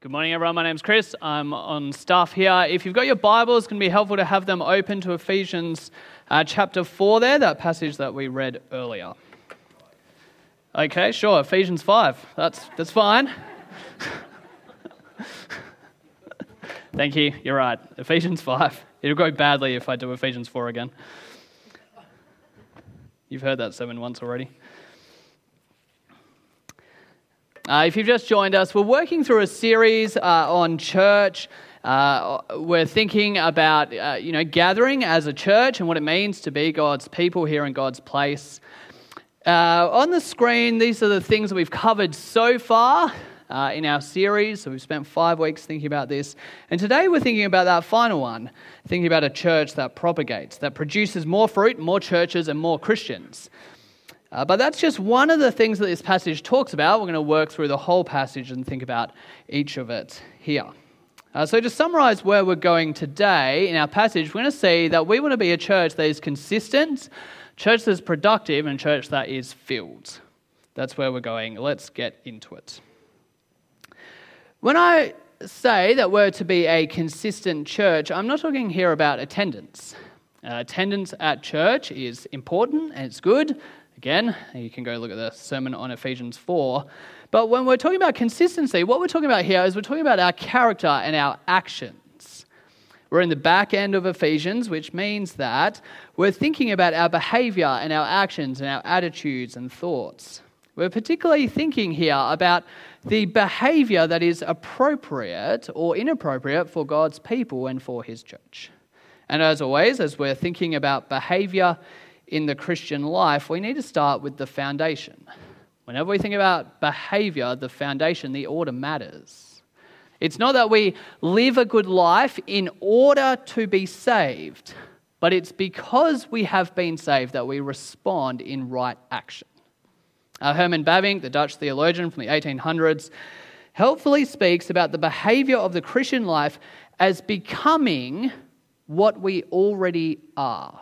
Good morning, everyone. My name's Chris. I'm on staff here. If you've got your Bibles, it's going to be helpful to have them open to Ephesians chapter 4 there, that passage that we read earlier. Okay, sure, Ephesians 5. That's fine. Thank you, you're right. Ephesians 5. It'll go badly if I do Ephesians 4 again. You've heard that sermon once already. If you've just joined us, we're working through a series on church. We're thinking about, gathering as a church and what it means to be God's people here in God's place. On the screen, these are the things that we've covered so far in our series. So we've spent 5 weeks thinking about this. And today we're thinking about that final one, thinking about a church that propagates, that produces more fruit, more churches, and more Christians. But that's just one of the things that this passage talks about. We're going to work through the whole passage and think about each of it here. So to summarize where we're going today in our passage, we're going to see that we want to be a church that is consistent, church that is productive, and a church that is filled. That's where we're going. Let's get into it. When I say that we're to be a consistent church, I'm not talking here about attendance. Attendance at church is important and it's good. Again, you can go look at the sermon on Ephesians 4. But when we're talking about consistency, what we're talking about here is we're talking about our character and our actions. We're in the back end of Ephesians, which means that we're thinking about our behavior and our actions and our attitudes and thoughts. We're particularly thinking here about the behavior that is appropriate or inappropriate for God's people and for His church. And as always, as we're thinking about behavior in the Christian life, we need to start with the foundation. Whenever we think about behavior, the foundation, the order matters. It's not that we live a good life in order to be saved, but it's because we have been saved that we respond in right action. Herman Bavinck, the Dutch theologian from the 1800s, helpfully speaks about the behavior of the Christian life as becoming what we already are.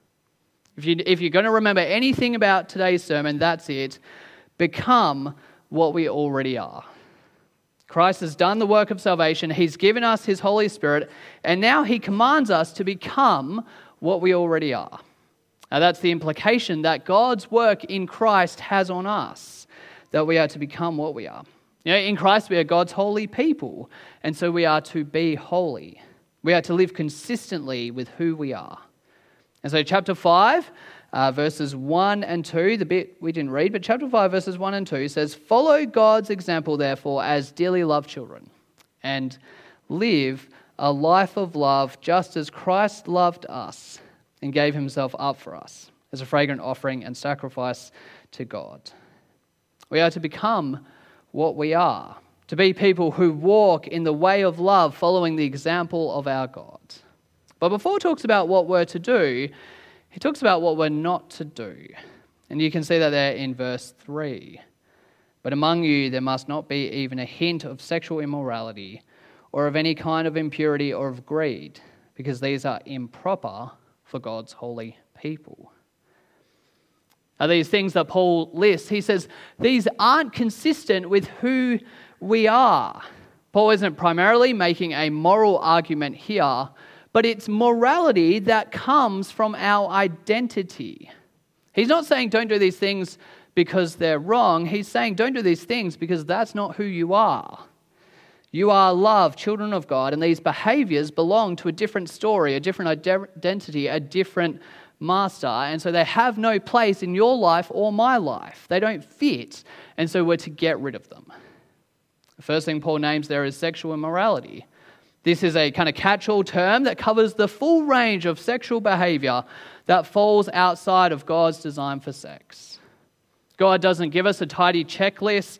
If you're going to remember anything about today's sermon, that's it. Become what we already are. Christ has done the work of salvation. He's given us His Holy Spirit, and now He commands us to become what we already are. Now, that's the implication that God's work in Christ has on us, that we are to become what we are. In Christ, we are God's holy people, and so we are to be holy. We are to live consistently with who we are. And so chapter 5, verses 1 and 2, the bit we didn't read, but chapter 5, verses 1 and 2 says, "Follow God's example, therefore, as dearly loved children, and live a life of love just as Christ loved us and gave Himself up for us as a fragrant offering and sacrifice to God." We are to become what we are, to be people who walk in the way of love, following the example of our God. But before it talks about what we're to do, he talks about what we're not to do. And you can see that there in verse 3. "But among you there must not be even a hint of sexual immorality or of any kind of impurity or of greed, because these are improper for God's holy people." Are these things that Paul lists? He says these aren't consistent with who we are. Paul isn't primarily making a moral argument here, but it's morality that comes from our identity. He's not saying don't do these things because they're wrong. He's saying don't do these things because that's not who you are. You are loved, children of God, and these behaviors belong to a different story, a different identity, a different master, and so they have no place in your life or my life. They don't fit, and so we're to get rid of them. The first thing Paul names there is sexual immorality. This is a kind of catch-all term that covers the full range of sexual behavior that falls outside of God's design for sex. God doesn't give us a tidy checklist,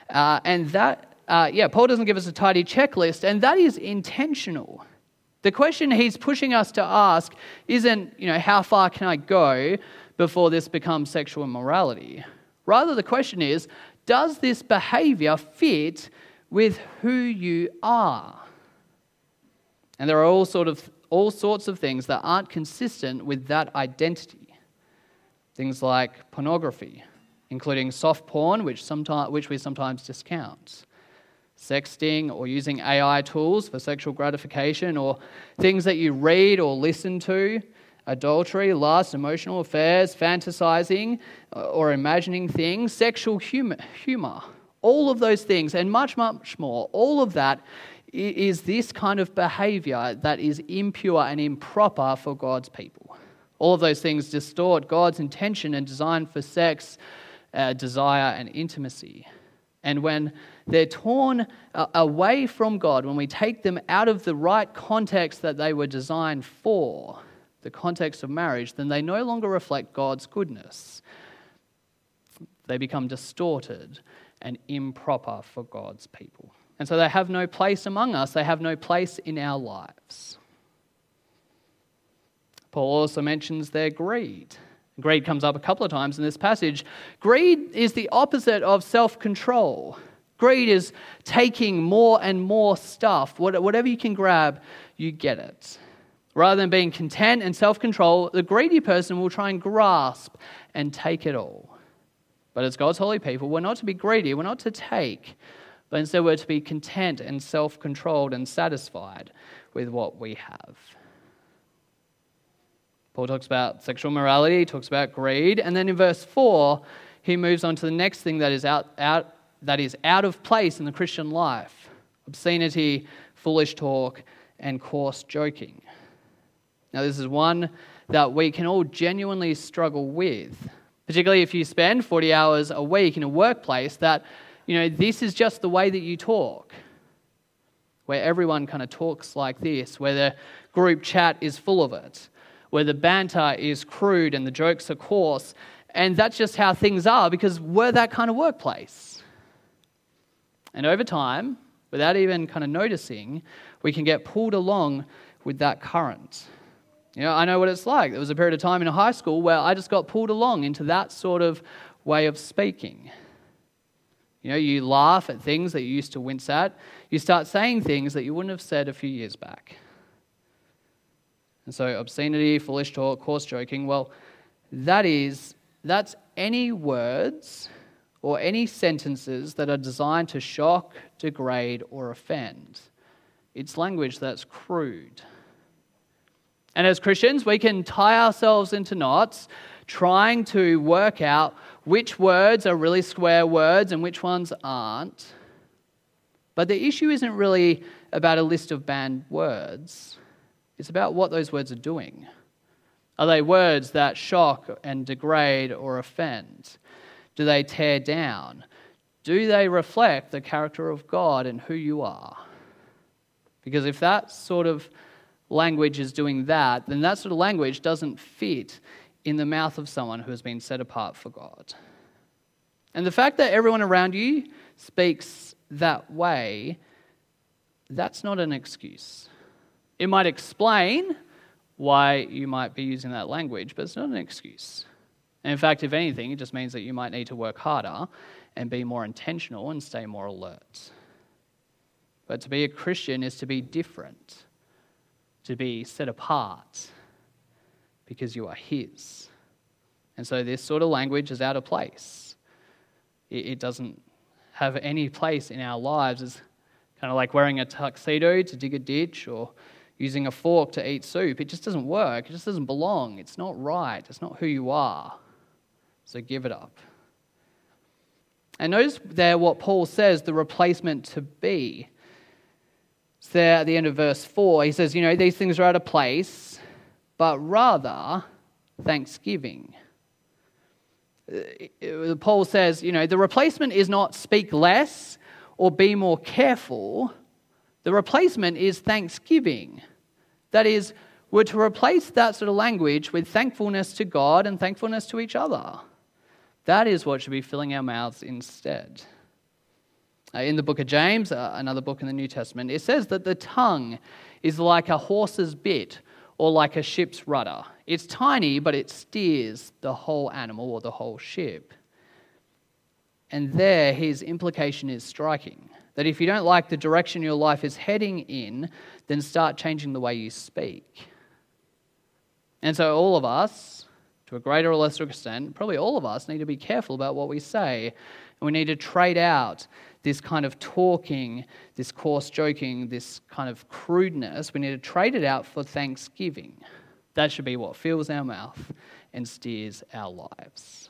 Paul doesn't give us a tidy checklist, and that is intentional. The question he's pushing us to ask isn't, how far can I go before this becomes sexual immorality? Rather, the question is, does this behavior fit with who you are? And there are all sorts of things that aren't consistent with that identity. Things like pornography, including soft porn, which we sometimes discount. sexting or using AI tools for sexual gratification, or things that you read or listen to, adultery, lust, emotional affairs, fantasizing or imagining things, sexual humor, all of those things and much, much more, all of that is this kind of behavior that is impure and improper for God's people. All of those things distort God's intention and design for sex, desire, and intimacy. And when they're torn away from God, when we take them out of the right context that they were designed for, the context of marriage, then they no longer reflect God's goodness. They become distorted and improper for God's people. And so they have no place among us. They have no place in our lives. Paul also mentions their greed. Greed comes up a couple of times in this passage. Greed is the opposite of self-control. Greed is taking more and more stuff. Whatever you can grab, you get it. Rather than being content and self-control, the greedy person will try and grasp and take it all. But as God's holy people, we're not to be greedy, we're not to take, but instead we're to be content and self-controlled and satisfied with what we have. Paul talks about sexual morality, he talks about greed, and then in verse 4, he moves on to the next thing that is out of place in the Christian life: obscenity, foolish talk, and coarse joking. Now, this is one that we can all genuinely struggle with, particularly if you spend 40 hours a week in a workplace that, this is just the way that you talk, where everyone kind of talks like this, where the group chat is full of it, where the banter is crude and the jokes are coarse, and that's just how things are because we're that kind of workplace. And over time, without even kind of noticing, we can get pulled along with that current. I know what it's like. There was a period of time in high school where I just got pulled along into that sort of way of speaking. You laugh at things that you used to wince at. You start saying things that you wouldn't have said a few years back. And so obscenity, foolish talk, coarse joking, well, that's any words or any sentences that are designed to shock, degrade, or offend. It's language that's crude. And as Christians, we can tie ourselves into knots trying to work out which words are really swear words and which ones aren't. But the issue isn't really about a list of banned words. It's about what those words are doing. Are they words that shock and degrade or offend? Do they tear down? Do they reflect the character of God and who you are? Because if that sort of language is doing that, then that sort of language doesn't fit in the mouth of someone who has been set apart for God. And the fact that everyone around you speaks that way, that's not an excuse. It might explain why you might be using that language, but it's not an excuse. And in fact, if anything, it just means that you might need to work harder and be more intentional and stay more alert. But to be a Christian is to be different, to be set apart because you are His. And so this sort of language is out of place. It doesn't have any place in our lives. It's kind of like wearing a tuxedo to dig a ditch or using a fork to eat soup. It just doesn't work. It just doesn't belong. It's not right. It's not who you are. So give it up. And notice there what Paul says the replacement to be. It's there at the end of verse 4. He says, these things are out of place, but rather thanksgiving. Paul says, the replacement is not speak less or be more careful. The replacement is thanksgiving. That is, we're to replace that sort of language with thankfulness to God and thankfulness to each other. That is what should be filling our mouths instead. In the book of James, another book in the New Testament, it says that the tongue is like a horse's bit or like a ship's rudder. It's tiny, but it steers the whole animal or the whole ship. And there, his implication is striking. That if you don't like the direction your life is heading in, then start changing the way you speak. And so all of us, to a greater or lesser extent, probably all of us need to be careful about what we say. And we need to trade out this kind of talking, this coarse joking, this kind of crudeness. We need to trade it out for thanksgiving. That should be what fills our mouth and steers our lives.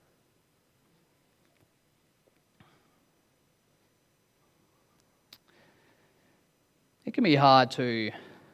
It can be hard to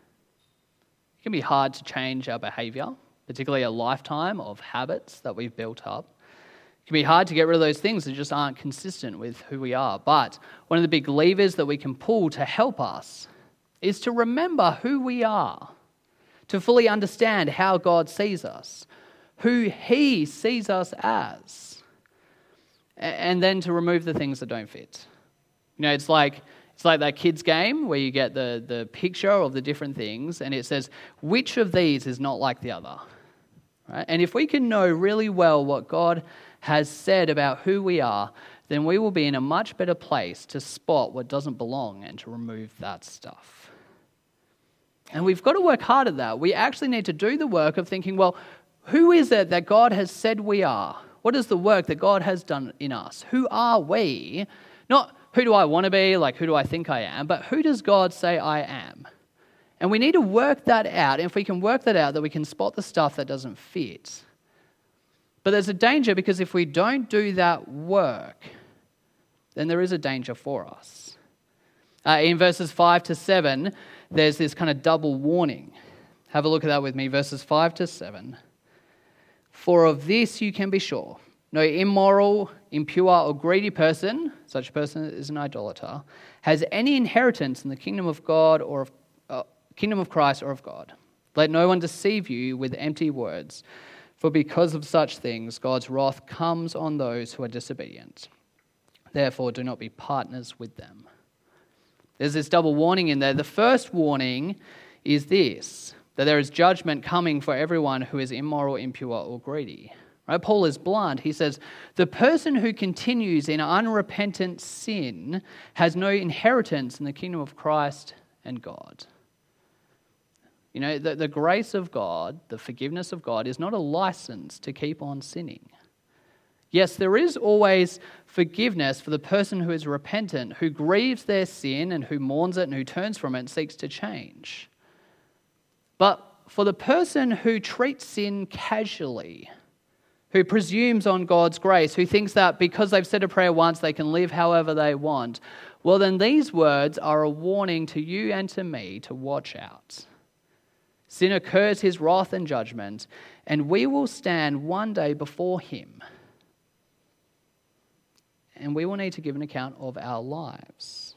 change our behavior, particularly a lifetime of habits that we've built up. It can be hard to get rid of those things that just aren't consistent with who we are. But one of the big levers that we can pull to help us is to remember who we are, to fully understand how God sees us, who He sees us as, and then to remove the things that don't fit. It's like that kids game where you get the picture of the different things and it says, which of these is not like the other? Right? And if we can know really well what God has said about who we are, then we will be in a much better place to spot what doesn't belong and to remove that stuff. And we've got to work hard at that. We actually need to do the work of thinking, well, who is it that God has said we are? What is the work that God has done in us? Who are we? Not who do I want to be, like who do I think I am, but who does God say I am? And we need to work that out. And if we can work that out, that we can spot the stuff that doesn't fit. But there's a danger, because if we don't do that work, then there is a danger for us. In verses 5 to 7, there's this kind of double warning. Have a look at that with me, verses 5 to 7. For of this you can be sure, no immoral, impure, or greedy person, such a person is an idolater, has any inheritance in the kingdom of God or of kingdom of Christ or of God. Let no one deceive you with empty words, for because of such things God's wrath comes on those who are disobedient. Therefore, do not be partners with them. There's this double warning in there. The first warning is this, that there is judgment coming for everyone who is immoral, impure, or greedy. Right? Paul is blunt. He says, the person who continues in unrepentant sin has no inheritance in the kingdom of Christ and God. The grace of God, the forgiveness of God, is not a license to keep on sinning. Yes, there is always forgiveness for the person who is repentant, who grieves their sin and who mourns it and who turns from it and seeks to change. But for the person who treats sin casually, who presumes on God's grace, who thinks that because they've said a prayer once, they can live however they want, well, then these words are a warning to you and to me to watch out. Sin occurs his wrath and judgment, and we will stand one day before him. And we will need to give an account of our lives.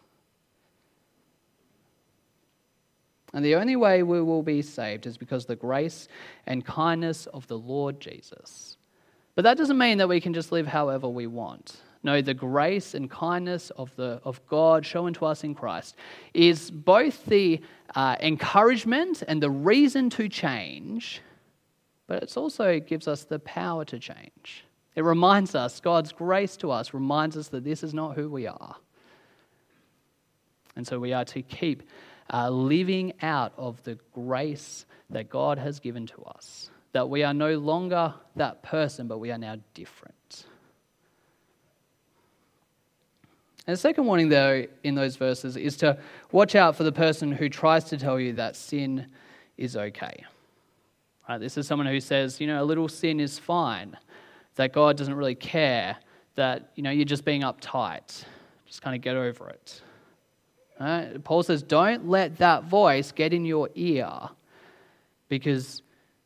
And the only way we will be saved is because of the grace and kindness of the Lord Jesus. But that doesn't mean that we can just live however we want. No, the grace and kindness of God shown to us in Christ is both the encouragement and the reason to change, but it also gives us the power to change. It reminds us, God's grace to us reminds us that this is not who we are. And so we are to keep living out of the grace that God has given to us. That we are no longer that person, but we are now different. And the second warning, though, in those verses is to watch out for the person who tries to tell you that sin is okay. Right, this is someone who says, a little sin is fine, that God doesn't really care, that, you're just being uptight. Just kind of get over it. Right? Paul says, don't let that voice get in your ear, because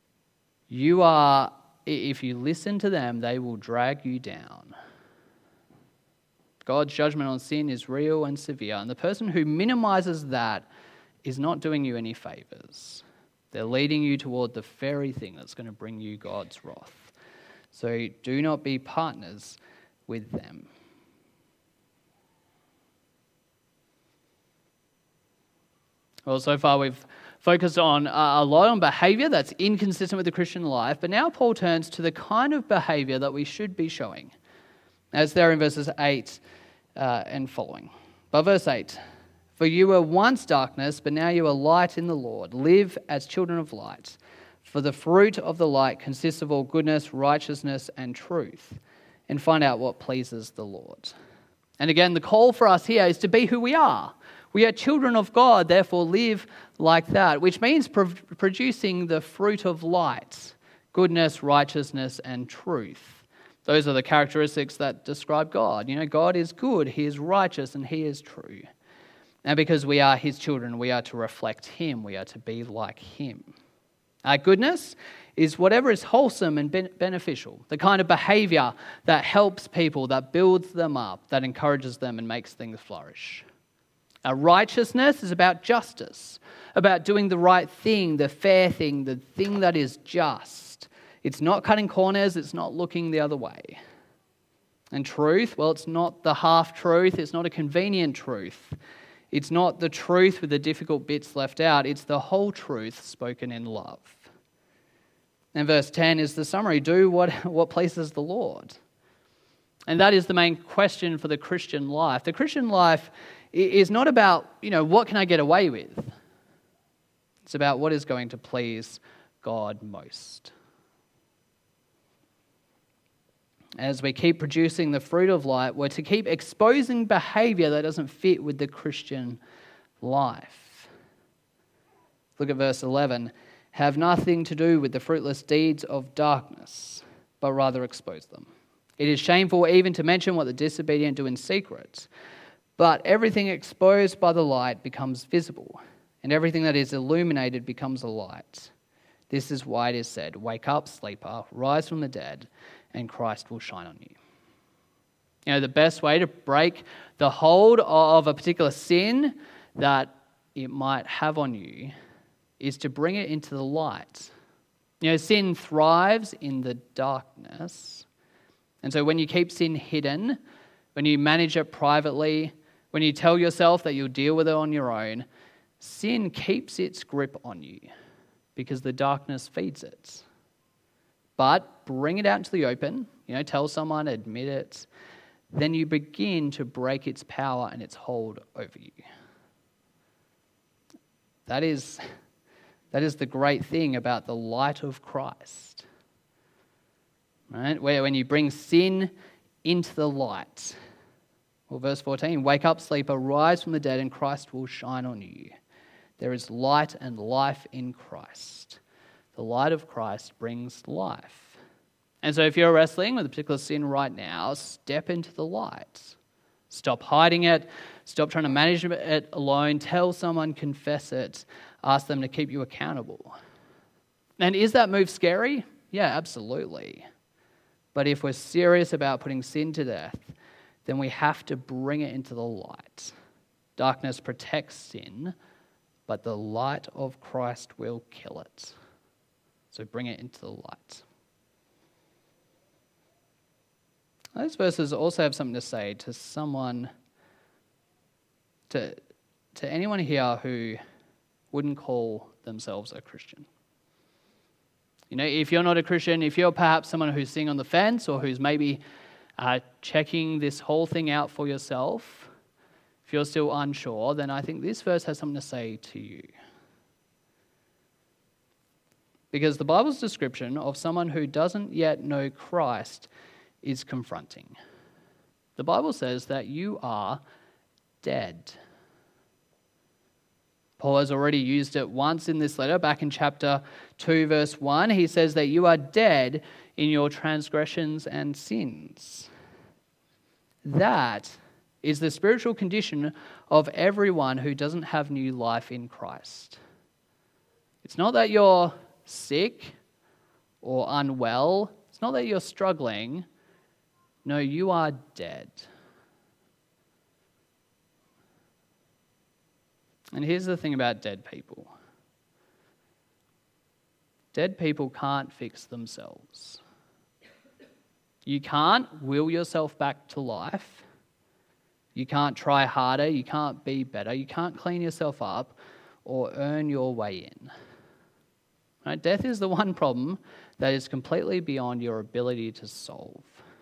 if you listen to them, they will drag you down. God's judgment on sin is real and severe, and the person who minimizes that is not doing you any favors. They're leading you toward the very thing that's going to bring you God's wrath. So do not be partners with them. Well, so far we've focused on a lot on behavior that's inconsistent with the Christian life, but now Paul turns to the kind of behavior that we should be showing, as there in verses 8 and following. But verse 8, for you were once darkness, but now you are light in the Lord. Live as children of light. For the fruit of the light consists of all goodness, righteousness, and truth. And find out what pleases the Lord. And again, the call for us here is to be who we are. We are children of God, therefore live like that, which means producing the fruit of light, goodness, righteousness, and truth. Those are the characteristics that describe God. God is good, He is righteous, and He is true. And because we are His children, we are to reflect Him. We are to be like Him. Goodness is whatever is wholesome and beneficial, the kind of behavior that helps people, that builds them up, that encourages them and makes things flourish. Righteousness is about justice, about doing the right thing, the fair thing, the thing that is just. It's not cutting corners, it's not looking the other way. And truth, well, it's not the half-truth, it's not a convenient truth. It's not the truth with the difficult bits left out, it's the whole truth spoken in love. And verse 10 is the summary, do what pleases the Lord. And that is the main question for the Christian life. The Christian life is not about, what can I get away with? It's about what is going to please God most. As we keep producing the fruit of light, we're to keep exposing behavior that doesn't fit with the Christian life. Look at verse 11. Have nothing to do with the fruitless deeds of darkness, but rather expose them. It is shameful even to mention what the disobedient do in secret, but everything exposed by the light becomes visible, and everything that is illuminated becomes a light. This is why it is said, wake up, sleeper, rise from the dead, and Christ will shine on you. The best way to break the hold of a particular sin that it might have on you is to bring it into the light. Sin thrives in the darkness. And so when you keep sin hidden, when you manage it privately, when you tell yourself that you'll deal with it on your own, sin keeps its grip on you because the darkness feeds it. But bring it out into the open, tell someone, admit it, then you begin to break its power and its hold over you. That is the great thing about the light of Christ. Right? Where when you bring sin into the light. Well, verse 14, wake up, sleeper, rise from the dead, and Christ will shine on you. There is light and life in Christ. The light of Christ brings life. And so if you're wrestling with a particular sin right now, step into the light. Stop hiding it. Stop trying to manage it alone. Tell someone, confess it. Ask them to keep you accountable. And is that move scary? Yeah, absolutely. But if we're serious about putting sin to death, then we have to bring it into the light. Darkness protects sin, but the light of Christ will kill it. So bring it into the light. Those verses also have something to say to someone, to anyone here who wouldn't call themselves a Christian. If you're not a Christian, if you're perhaps someone who's sitting on the fence or who's maybe checking this whole thing out for yourself, if you're still unsure, then I think this verse has something to say to you. Because the Bible's description of someone who doesn't yet know Christ is confronting. The Bible says that you are dead. Paul has already used it once in this letter, back in chapter 2, verse 1. He says that you are dead in your transgressions and sins. That is the spiritual condition of everyone who doesn't have new life in Christ. It's not that you're sick or unwell. It's not that you're struggling. No, you are dead. And here's the thing about dead people. Dead people can't fix themselves. You can't will yourself back to life. You can't try harder. You can't be better. You can't clean yourself up or earn your way in. Right? Death is the one problem that is completely beyond your ability to solve.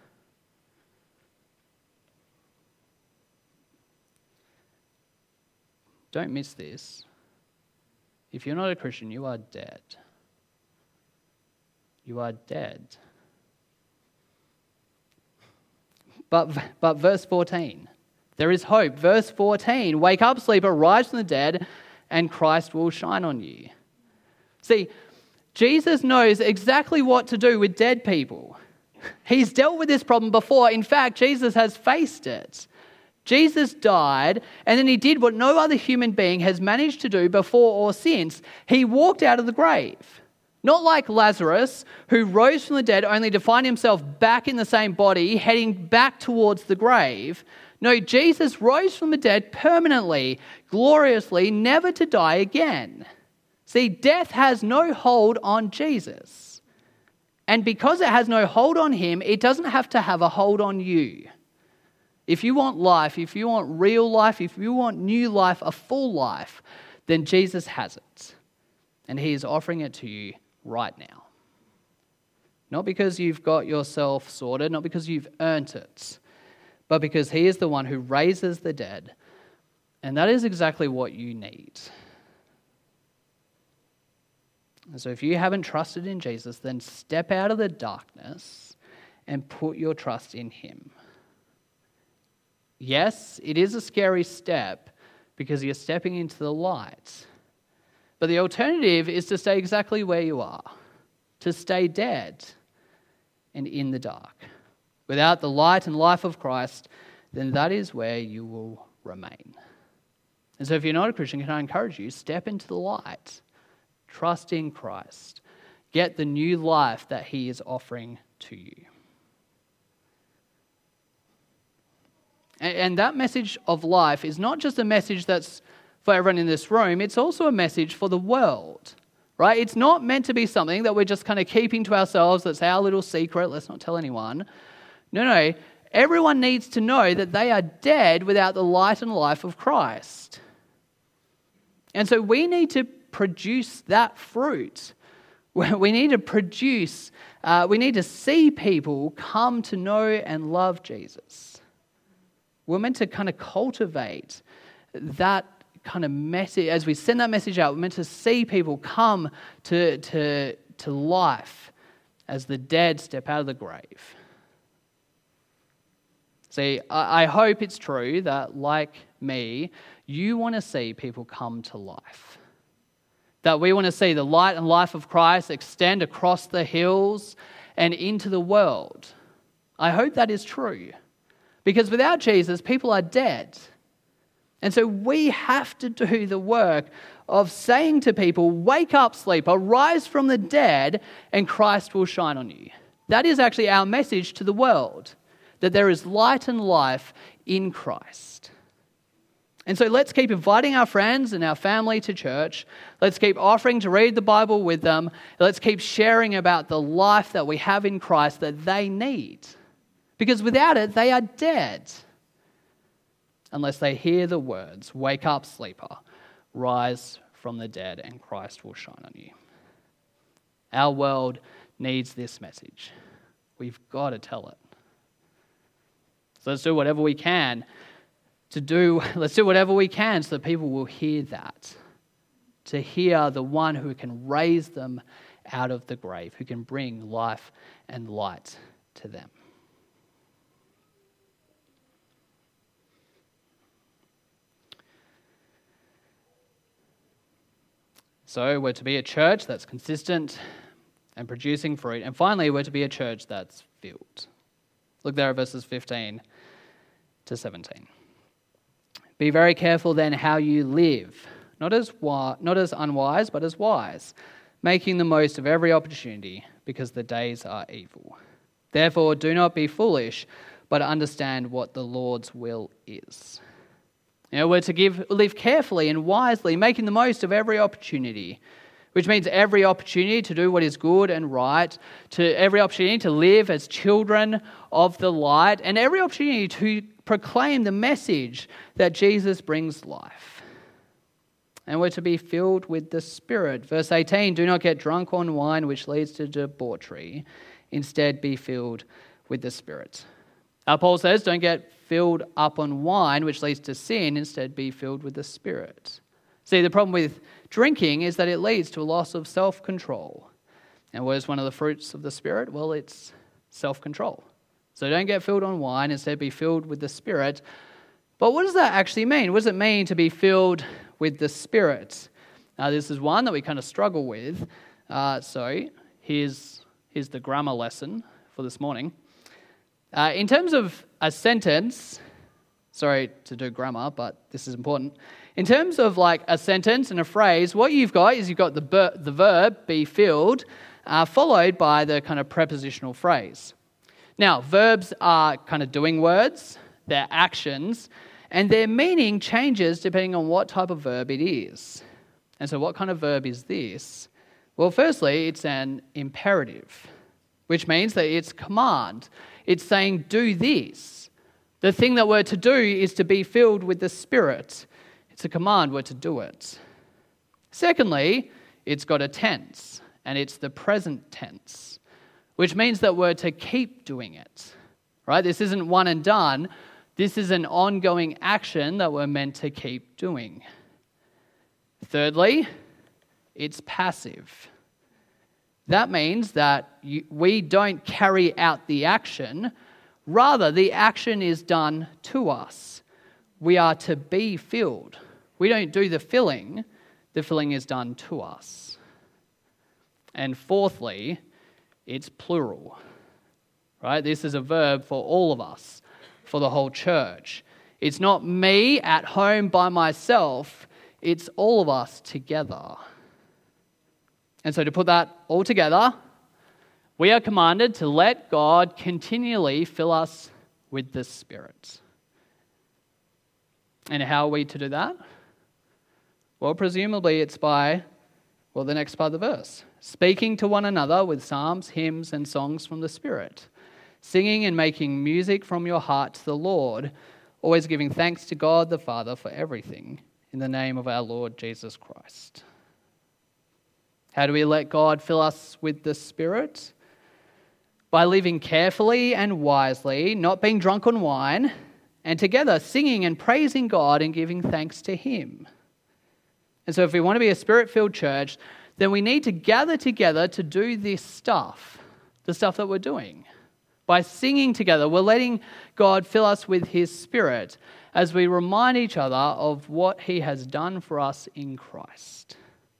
Don't miss this. If you're not a Christian, you are dead. You are dead. But verse 14, There is hope. Verse 14, wake up, sleeper, rise from the dead, and Christ will shine on you. See, Jesus knows exactly what to do with dead people. He's dealt with this problem before. In fact, Jesus has faced it. Jesus died, and then he did what no other human being has managed to do before or since. He walked out of the grave. Not like Lazarus, who rose from the dead only to find himself back in the same body, heading back towards the grave. No, Jesus rose from the dead permanently, gloriously, never to die again. See, death has no hold on Jesus. And because it has no hold on him, it doesn't have to have a hold on you. If you want life, if you want real life, if you want new life, a full life, then Jesus has it. And he is offering it to you right now. Not because you've got yourself sorted, not because you've earned it, but because he is the one who raises the dead. And that is exactly what you need. And so if you haven't trusted in Jesus, then step out of the darkness and put your trust in him. Yes, it is a scary step because you're stepping into the light. But the alternative is to stay exactly where you are, to stay dead and in the dark. Without the light and life of Christ, then that is where you will remain. And so if you're not a Christian, can I encourage you, step into the light. Trust in Christ. Get the new life that he is offering to you. And that message of life is not just a message that's for everyone in this room, it's also a message for the world, right? It's not meant to be something that we're just kind of keeping to ourselves, that's our little secret, let's not tell anyone. No, everyone needs to know that they are dead without the light and life of Christ. And so we need to produce that fruit. We need to see people come to know and love Jesus. We're meant to kind of cultivate that kind of message. As we send that message out, we're meant to see people come to life as the dead step out of the grave. See, I hope it's true that, like me, you want to see people come to life. That we want to see the light and life of Christ extend across the hills and into the world. I hope that is true. Because without Jesus, people are dead. And so we have to do the work of saying to people, wake up, sleeper, rise from the dead, and Christ will shine on you. That is actually our message to the world, that there is light and life in Christ. And so let's keep inviting our friends and our family to church. Let's keep offering to read the Bible with them. Let's keep sharing about the life that we have in Christ that they need. Because without it, they are dead. Unless they hear the words, wake up, sleeper, rise from the dead, and Christ will shine on you. Our world needs this message. We've got to tell it. So let's do whatever we can so that people will hear that. To hear the one who can raise them out of the grave, who can bring life and light to them. So we're to be a church that's consistent and producing fruit. And finally, we're to be a church that's filled. Look there at verses 15 to 17. Be very careful then how you live, not as unwise, but as wise, making the most of every opportunity, because the days are evil. Therefore, do not be foolish, but understand what the Lord's will is. We're to live carefully and wisely, making the most of every opportunity, which means every opportunity to do what is good and right, to every opportunity to live as children of the light, and every opportunity to proclaim the message that Jesus brings life. And we're to be filled with the Spirit. Verse 18, do not get drunk on wine, which leads to debauchery. Instead, be filled with the Spirit. Paul says, don't get filled up on wine, which leads to sin. Instead, be filled with the Spirit. See, the problem with drinking is that it leads to a loss of self-control. And what is one of the fruits of the Spirit? Well, it's self-control. So don't get filled on wine. Instead, be filled with the Spirit. But what does that actually mean? What does it mean to be filled with the Spirit? Now, this is one that we kind of struggle with. So here's the grammar lesson for this morning. In terms of a sentence, sorry to do grammar, but this is important. In terms of like a sentence and a phrase, what you've got is you've got the verb, be filled, followed by the kind of prepositional phrase. Now, verbs are kind of doing words, they're actions, and their meaning changes depending on what type of verb it is. And so what kind of verb is this? Well, firstly, it's an imperative, which means that it's command. It's saying, do this. The thing that we're to do is to be filled with the Spirit. It's a command, we're to do it. Secondly, it's got a tense, and it's the present tense, which means that we're to keep doing it. Right? This isn't one and done. This is an ongoing action that we're meant to keep doing. Thirdly, it's passive. That means that we don't carry out the action. Rather, the action is done to us. We are to be filled. We don't do the filling is done to us. And fourthly, it's plural. Right? This is a verb for all of us, for the whole church. It's not me at home by myself, it's all of us together. And so to put that all together, we are commanded to let God continually fill us with the Spirit. And how are we to do that? Well, presumably it's by, the next part of the verse. Speaking to one another with psalms, hymns, and songs from the Spirit. Singing and making music from your heart to the Lord, always giving thanks to God the Father for everything, in the name of our Lord Jesus Christ. How do we let God fill us with the Spirit? By living carefully and wisely, not being drunk on wine, and together singing and praising God and giving thanks to Him. And so if we want to be a Spirit-filled church, then we need to gather together to do this stuff, the stuff that we're doing. By singing together, we're letting God fill us with His Spirit as we remind each other of what He has done for us in Christ.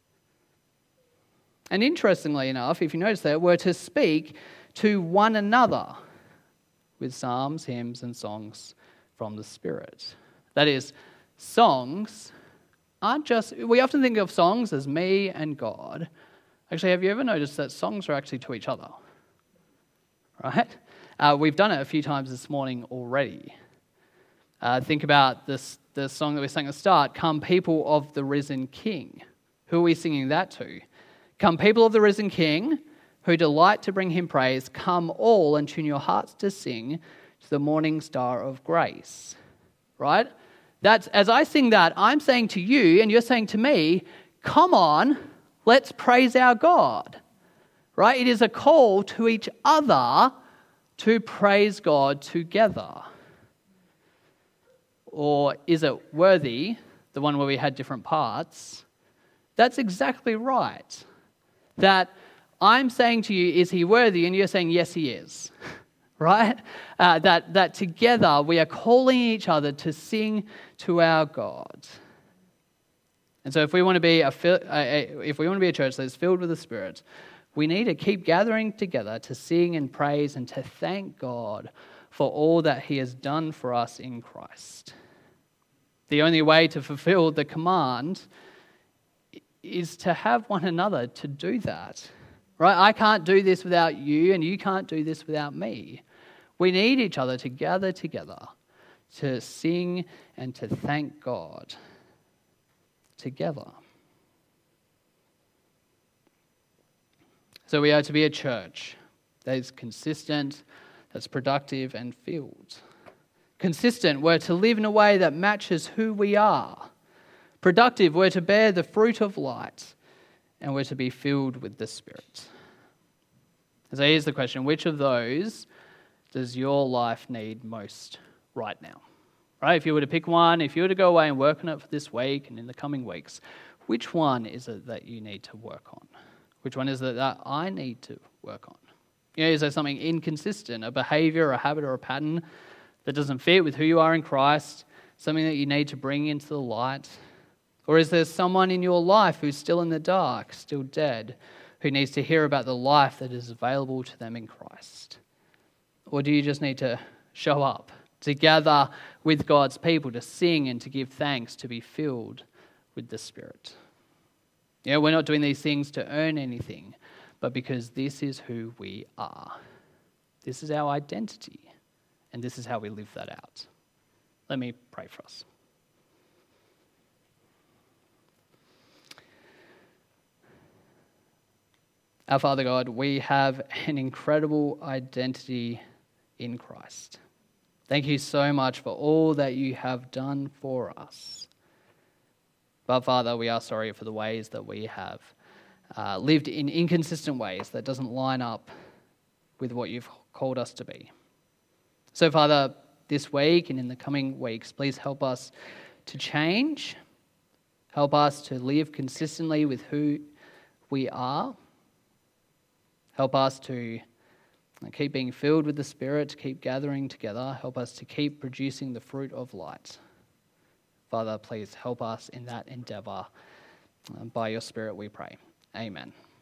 And interestingly enough, if you notice that, we're to speak to one another with psalms, hymns, and songs from the Spirit. That is, songs aren't just, we often think of songs as me and God. Actually, have you ever noticed that songs are actually to each other? Right? We've done it a few times this morning already. Think about the song that we sang at the start, Come People of the Risen King. Who are we singing that to? Come People of the Risen King, who delight to bring Him praise, come all and tune your hearts to sing to the morning star of grace. Right? That's, as I sing that, I'm saying to you and you're saying to me, come on, let's praise our God. Right? It is a call to each other to praise God together. Or is it worthy, the one where we had different parts? That's exactly right. That I'm saying to you, is He worthy? And you're saying, yes, He is. Right? That together we are calling each other to sing to our God. And so if we want to be a church that's filled with the Spirit, we need to keep gathering together to sing and praise and to thank God for all that He has done for us in Christ. The only way to fulfill the command is to have one another to do that. Right? I can't do this without you, and you can't do this without me. We need each other to gather together to sing and to thank God together. So we are to be a church that is consistent, that's productive and filled. Consistent, we're to live in a way that matches who we are. Productive, we're to bear the fruit of light, and we're to be filled with the Spirit. So here's the question, which of those does your life need most right now? Right? If you were to pick one, if you were to go away and work on it for this week and in the coming weeks, which one is it that you need to work on? Which one is it that I need to work on? Is there something inconsistent, a behavior, a habit, or a pattern that doesn't fit with who you are in Christ, something that you need to bring into the light? Or is there someone in your life who's still in the dark, still dead, who needs to hear about the life that is available to them in Christ? Or do you just need to show up, to gather with God's people, to sing and to give thanks, to be filled with the Spirit? Yeah, we're not doing these things to earn anything, but because this is who we are. This is our identity, and this is how we live that out. Let me pray for us. Our Father God, we have an incredible identity in Christ. Thank you so much for all that you have done for us. But Father, we are sorry for the ways that we have lived in inconsistent ways that doesn't line up with what you've called us to be. So Father, this week and in the coming weeks, please help us to change. Help us to live consistently with who we are. Help us to keep being filled with the Spirit, to keep gathering together. Help us to keep producing the fruit of light. Father, please help us in that endeavour. By your Spirit we pray. Amen.